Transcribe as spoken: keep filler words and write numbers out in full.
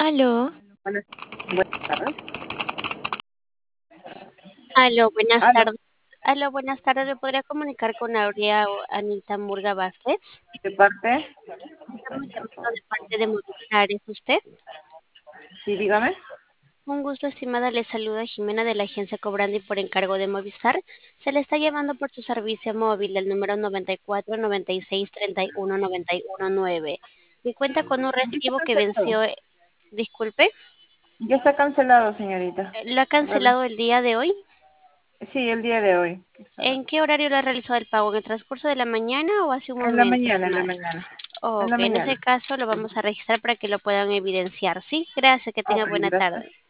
Aló, Buenas, buenas tardes. aló, buenas Aló, tardes. Aló, buenas tardes. ¿Me podría comunicar con Aurea o Anita Murga Vázquez? de parte, Estamos llamando de parte de Movistar. ¿Es usted? sí, dígame. Un gusto, estimada. Le saluda Jimena de la agencia Cobrandi por encargo de Movistar. Se le está llamando por su servicio móvil, el número noventa y cuatro noventa y seis treinta y uno noventa y uno nueve. Y cuenta con un Ya está recibo que cancelado. venció, eh, disculpe, Ya está cancelado, señorita. eh, ¿lo ha Real- cancelado el día de hoy? Sí, el día de hoy. ¿En qué horario lo ha realizado el pago? ¿En el transcurso de la mañana o hace un En la momento, mañana, en la estimada? mañana. En Ok, la en ese mañana. caso lo vamos a registrar para que lo puedan evidenciar. Sí, gracias, que tenga Ok, buena gracias. tarde.